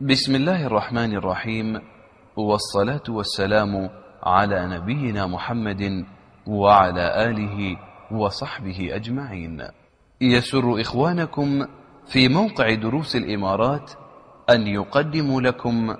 بسم الله الرحمن الرحيم، والصلاة والسلام على نبينا محمد وعلى آله وصحبه أجمعين. يسر إخوانكم في موقع دروس الإمارات أن يقدموا لكم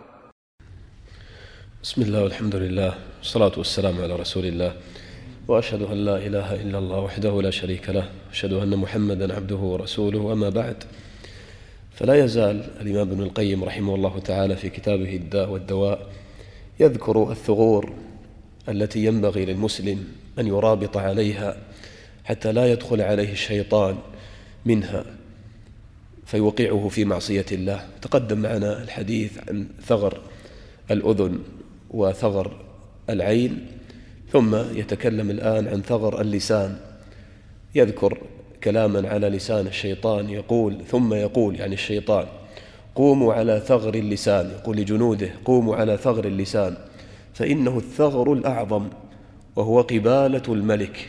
بسم الله والحمد لله والصلاة والسلام على رسول الله، وأشهد أن لا إله إلا الله وحده لا شريك له، وأشهد أن محمدا عبده ورسوله. وما بعد، فلا يزال الإمام ابن القيم رحمه الله تعالى في كتابه الداء والدواء يذكر الثغور التي ينبغي للمسلم أن يرابط عليها حتى لا يدخل عليه الشيطان منها فيوقعه في معصية الله. تقدم معنا الحديث عن ثغر الأذن وثغر العين، ثم يتكلم الآن عن ثغر اللسان، يذكر كلاما على لسان الشيطان يقول، ثم يقول يعني الشيطان: قوموا على ثغر اللسان، يقول لجنوده: قوموا على ثغر اللسان فإنه الثغر الأعظم وهو قبالة الملك،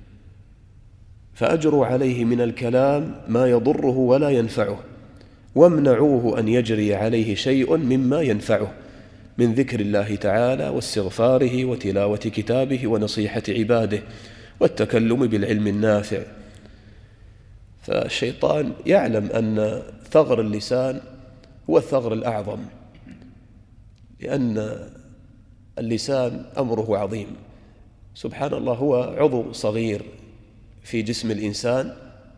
فأجروا عليه من الكلام ما يضره ولا ينفعه، وامنعوه أن يجري عليه شيء مما ينفعه من ذكر الله تعالى واستغفاره وتلاوة كتابه ونصيحة عباده والتكلم بالعلم النافع. فالشيطان يعلم أن ثغر اللسان هو الثغر الأعظم، لأن اللسان أمره عظيم. سبحان الله، هو عضو صغير في جسم الإنسان،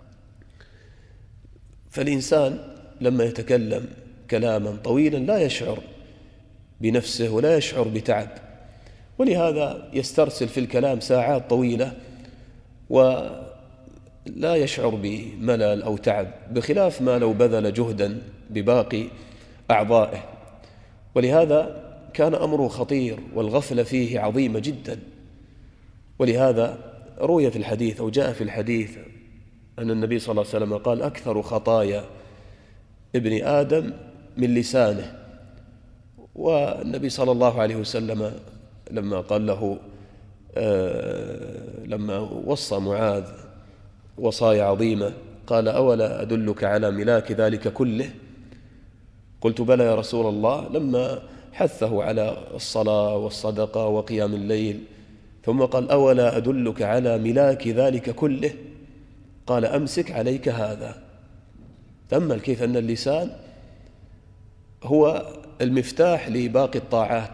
فالإنسان لما يتكلم كلاما طويلا لا يشعر بنفسه ولا يشعر بتعب، ولهذا يسترسل في الكلام ساعات طويلة ولا يشعر بملل أو تعب، بخلاف ما لو بذل جهدا بباقي أعضائه. ولهذا كان أمره خطير والغفلة فيه عظيمة جدا. ولهذا روي في الحديث أو جاء في الحديث أن النبي صلى الله عليه وسلم قال: أكثر خطايا ابن آدم من لسانه. والنبي صلى الله عليه وسلم لما قال له لما وصى معاذ وصايا عظيمة قال: أولا أدلك على ملاك ذلك كله؟ قلت: بلى يا رسول الله. لما حثه على الصلاة والصدقة وقيام الليل، ثم قال: أولا أدلك على ملاك ذلك كله؟ قال: أمسك عليك هذا. تأمل كيف أن اللسان هو المفتاح لباقي الطاعات.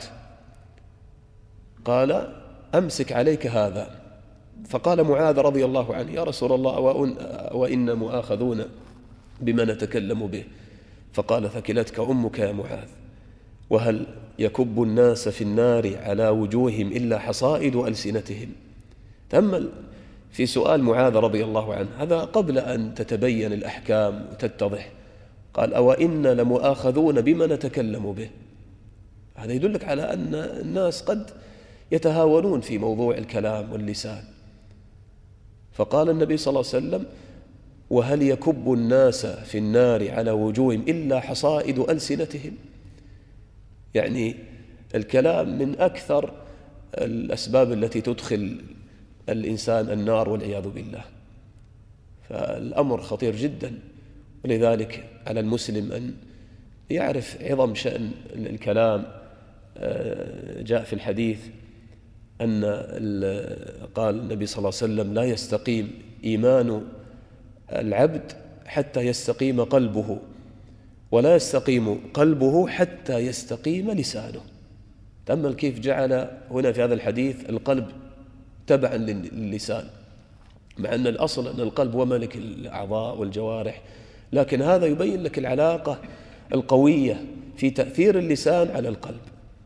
قال: أمسك عليك هذا. فقال معاذ رضي الله عنه: يا رسول الله، وإن مؤاخذون بما نتكلم به. فقال: ثكلتك أمك يا معاذ، وهل يكب الناس في النار على وجوههم إلا حصائد ألسنتهم؟ تأمل في سؤال معاذ رضي الله عنه، هذا قبل أن تتبين الأحكام وتتضح. قال: أوإن لمؤاخذون بما نتكلم به؟ هذا يدلك على أن الناس قد يتهاونون في موضوع الكلام واللسان. فقال النبي صلى الله عليه وسلم: وهل يكب الناس في النار على وجوههم إلا حصائد ألسنتهم؟ يعني الكلام من أكثر الأسباب التي تدخل الإنسان النار والعياذ بالله. فالأمر خطير جدا، ولذلك على المسلم أن يعرف عظم شأن الكلام. جاء في الحديث أن قال النبي صلى الله عليه وسلم: لا يستقيم إيمان العبد حتى يستقيم قلبه، ولا يستقيم قلبه حتى يستقيم لسانه. تأمل كيف جعل هنا في هذا الحديث القلب تبعا للسان، مع أن الأصل أن القلب هو ملك الأعضاء والجوارح، لكن هذا يبين لك العلاقة القوية في تأثير اللسان على القلب.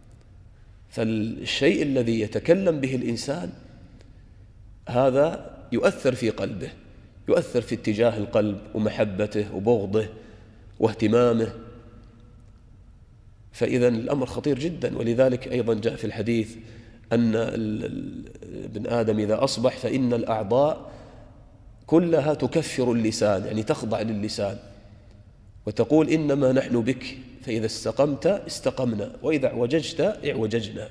فالشيء الذي يتكلم به الإنسان هذا يؤثر في قلبه، يؤثر في اتجاه القلب ومحبته وبغضه واهتمامه. فإذا الأمر خطير جدا. ولذلك أيضا جاء في الحديث أن ابن آدم إذا أصبح فإن الأعضاء كلها تكفر اللسان، يعني تخضع للسان وتقول: إنما نحن بك، فإذا استقمت استقمنا، وإذا اعوججت اعوججنا.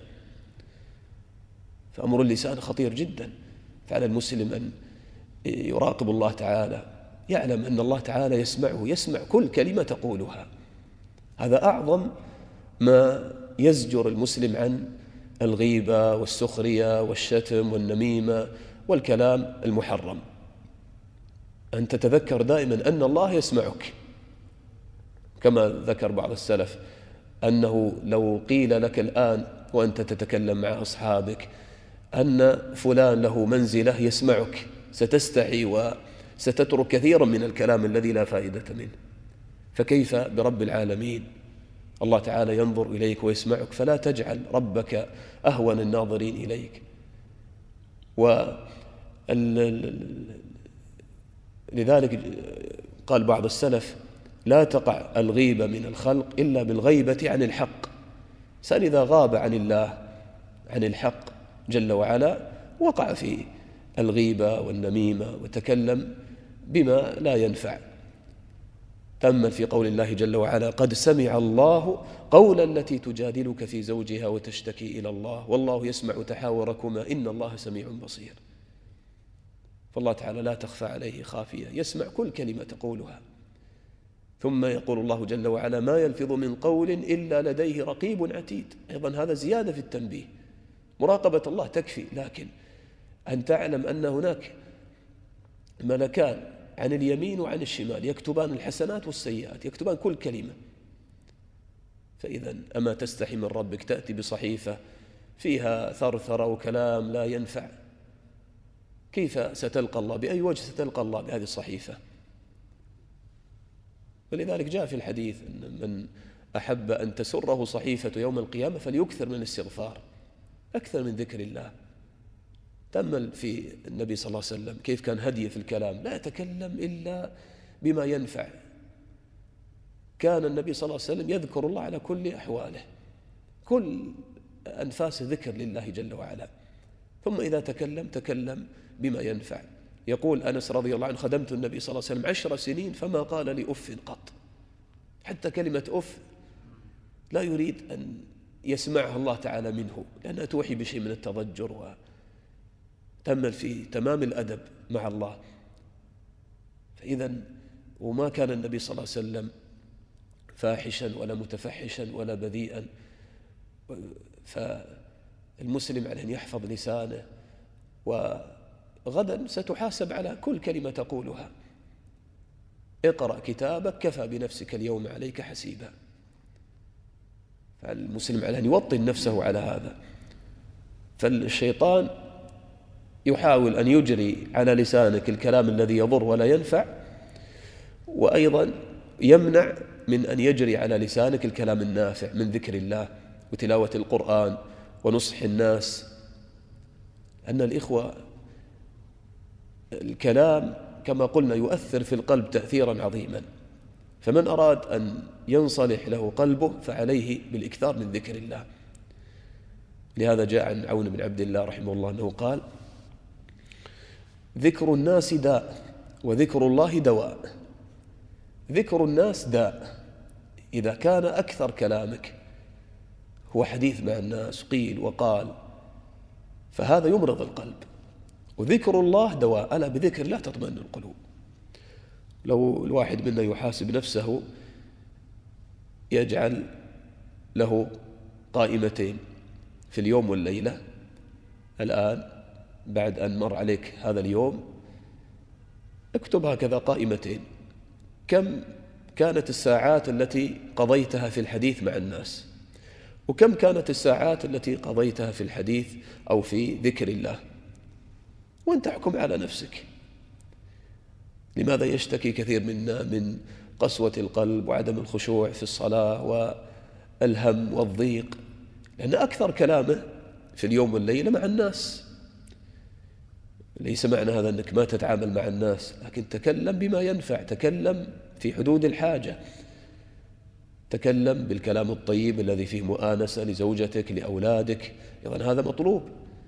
فأمر اللسان خطير جدا. فعلى المسلم أن يراقب الله تعالى، يعلم أن الله تعالى يسمعه، يسمع كل كلمة تقولها. هذا أعظم ما يزجر المسلم عن الغيبة والسخرية والشتم والنميمة والكلام المحرم، أن تتذكر دائما أن الله يسمعك، كما ذكر بعض السلف أنه لو قيل لك الآن وأنت تتكلم مع أصحابك أن فلان له منزلة يسمعك ستستحي وستترك كثيرا من الكلام الذي لا فائدة منه، فكيف برب العالمين؟ الله تعالى ينظر إليك ويسمعك، فلا تجعل ربك أهون الناظرين إليك. لذلك قال بعض السلف: لا تقع الغيبة من الخلق إلا بالغيبة عن الحق. سأل إذا غاب عن الله عن الحق جل وعلا وقع في الغيبة والنميمة وتكلم بما لا ينفع. تأمل في قول الله جل وعلا: قد سمع الله قول التي تجادلك في زوجها وتشتكي إلى الله والله يسمع تحاوركما إن الله سميع بصير. فالله تعالى لا تخفى عليه خافية، يسمع كل كلمة تقولها. ثم يقول الله جل وعلا: ما يلفظ من قول إلا لديه رقيب عتيد. أيضا هذا زيادة في التنبيه، مراقبة الله تكفي، لكن أن تعلم أن هناك ملكان عن اليمين وعن الشمال يكتبان الحسنات والسيئات، يكتبان كل كلمة. فإذا أما تستحي من ربك تأتي بصحيفة فيها ثرثرة وكلام لا ينفع؟ كيف ستلقى الله؟ بأي وجه ستلقى الله بهذه الصحيفة؟ ولذلك جاء في الحديث أن من أحب أن تسره صحيفة يوم القيامة فليكثر من الاستغفار، أكثر من ذكر الله. تأمل في النبي صلى الله عليه وسلم كيف كان هديه في الكلام، لا يتكلم إلا بما ينفع. كان النبي صلى الله عليه وسلم يذكر الله على كل أحواله، كل أنفاس ذكر لله جل وعلا. ثم إذا تكلم بما ينفع. يقول أنس رضي الله عنه: خدمت النبي صلى الله عليه وسلم 10 سنين فما قال لي أف قط. حتى كلمة أف لا يريد أن يسمعها الله تعالى منه، لأنها توحي بشيء من التضجر. وتأمل في تمام الأدب مع الله. فإذا وما كان النبي صلى الله عليه وسلم فاحشا ولا متفحشا ولا بذيئا، فالمسلم عليه أن يحفظ لسانه، وغدا ستحاسب على كل كلمة تقولها. اقرأ كتابك كفى بنفسك اليوم عليك حسيبا. فالمسلم عليه أن يوطن نفسه على هذا. فالشيطان يحاول أن يجري على لسانك الكلام الذي يضر ولا ينفع، وأيضا يمنع من أن يجري على لسانك الكلام النافع من ذكر الله وتلاوة القرآن ونصح الناس. أن الإخوة الكلام كما قلنا يؤثر في القلب تأثيرا عظيما، فمن أراد أن ينصلح له قلبه فعليه بالإكثار من ذكر الله. لهذا جاء عن عون بن عبد الله رحمه الله أنه قال: ذكر الناس داء وذكر الله دواء. ذكر الناس داء، إذا كان أكثر كلامك هو حديث مع الناس قيل وقال فهذا يمرض القلب. وذكر الله دواء، ألا بذكر الله تطمئن القلوب. لو الواحد منا يحاسب نفسه يجعل له قائمتين في اليوم والليلة، الآن بعد أن مر عليك هذا اليوم اكتب هكذا قائمتين: كم كانت الساعات التي قضيتها في الحديث مع الناس، وكم كانت الساعات التي قضيتها في الحديث أو في ذكر الله، وأنت احكم على نفسك. لماذا يشتكي كثير منا من قسوة القلب وعدم الخشوع في الصلاة والهم والضيق؟ لأن أكثر كلامه في اليوم والليلة مع الناس. ليس معنى هذا أنك ما تتعامل مع الناس، لكن تكلم بما ينفع، تكلم في حدود الحاجة، تكلم بالكلام الطيب الذي فيه مؤانسة لزوجتك لأولادك، إذن هذا مطلوب.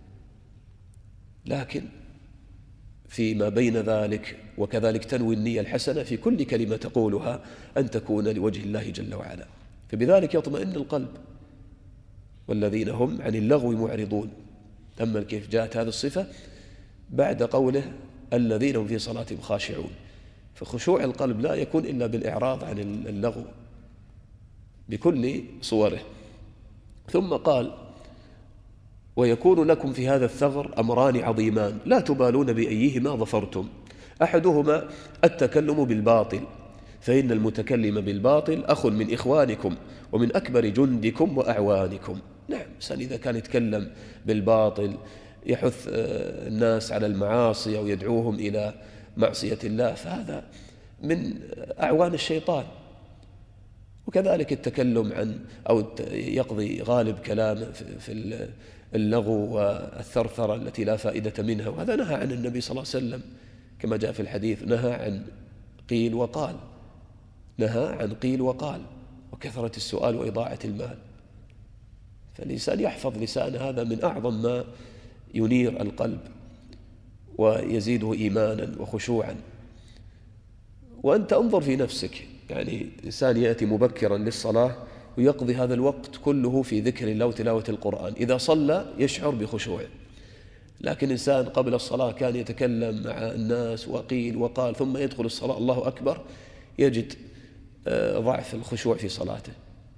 لكن فيما بين ذلك وكذلك تنوي النية الحسنة في كل كلمة تقولها أن تكون لوجه الله جل وعلا، فبذلك يطمئن القلب. والذين هم عن اللغو معرضون. تأمل كيف جاءت هذه الصفة بعد قوله الذين هم في صلاتهم خاشعون. فخشوع القلب لا يكون إلا بالإعراض عن اللغو، بكل صوره. ثم قال: ويكون لكم في هذا الثغر أمران عظيمان لا تبالون بأيهما ظفرتم، أحدهما التكلم بالباطل، فإن المتكلم بالباطل أخ من إخوانكم ومن أكبر جندكم وأعوانكم. نعم، إنسان إذا كان يتكلم بالباطل يحث الناس على المعاصي أو يدعوهم إلى معصية الله، فهذا من أعوان الشيطان. وكذلك التكلم عن أو يقضي غالب كلامه في اللغو والثرثرة التي لا فائدة منها، وهذا نهى عن النبي صلى الله عليه وسلم كما جاء في الحديث، نهى عن قيل وقال، نهى عن قيل وقال وكثرة السؤال وإضاعة المال. فالإنسان يحفظ لسان، هذا من أعظم ما ينير القلب ويزيده إيمانا وخشوعا. وأنت انظر في نفسك، يعني إنسان يأتي مبكرا للصلاة ويقضي هذا الوقت كله في ذكر الله وتلاوة القرآن، إذا صلى يشعر بخشوع. لكن إنسان قبل الصلاة كان يتكلم مع الناس وقيل وقال، ثم يدخل الصلاة الله أكبر يجد ضعف الخشوع في صلاته.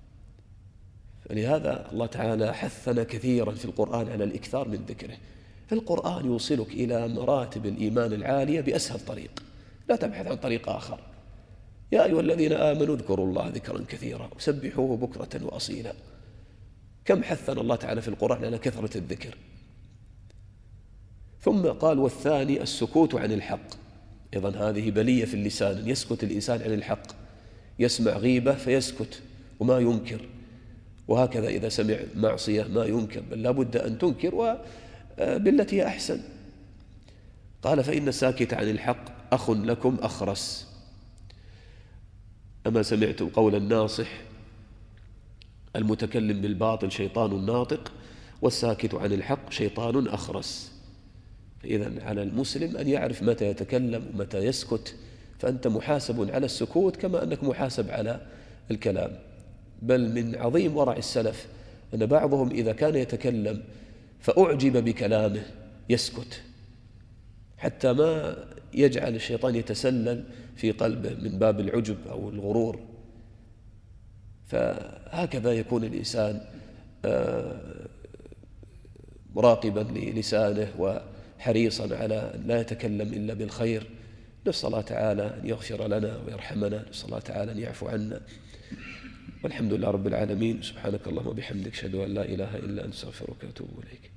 فلهذا الله تعالى حثنا كثيرا في القرآن على الإكثار من ذكره. القرآن يوصلك إلى مراتب الإيمان العالية بأسهل طريق، لا تبحث عن طريق آخر. يا أيها الذين آمنوا اذكروا الله ذكرا كثيرا وسبحوه بكرة وأصيلا. كم حثنا الله تعالى في القرآن على كثرة الذكر. ثم قال: والثاني السكوت عن الحق. أيضا هذه بلية في اللسان، يسكت الإنسان عن الحق، يسمع غيبة فيسكت وما ينكر، وهكذا إذا سمع معصية ما ينكر، بل لا بد أن تنكر وبالتي هي أحسن. قال: فإن الساكت عن الحق أخ لكم أخرس. أما سمعتم قول الناصح: المتكلم بالباطل شيطان ناطق، والساكت عن الحق شيطان أخرس. فإذن على المسلم أن يعرف متى يتكلم ومتى يسكت، فأنت محاسب على السكوت كما أنك محاسب على الكلام. بل من عظيم ورع السلف أن بعضهم إذا كان يتكلم فأعجب بكلامه يسكت، حتى ما يجعل الشيطان يتسلل في قلبه من باب العجب أو الغرور. فهكذا يكون الإنسان مراقبا للسانه وحريصا على أن لا يتكلم إلا بالخير. نسأل الله تعالى أن يغفر لنا ويرحمنا، نسأل الله تعالى أن يعفو عنا، والحمد لله رب العالمين. سبحانك اللهم وبحمدك، أشهد أن لا إله إلا أنت، أستغفرك وأتوب إليك.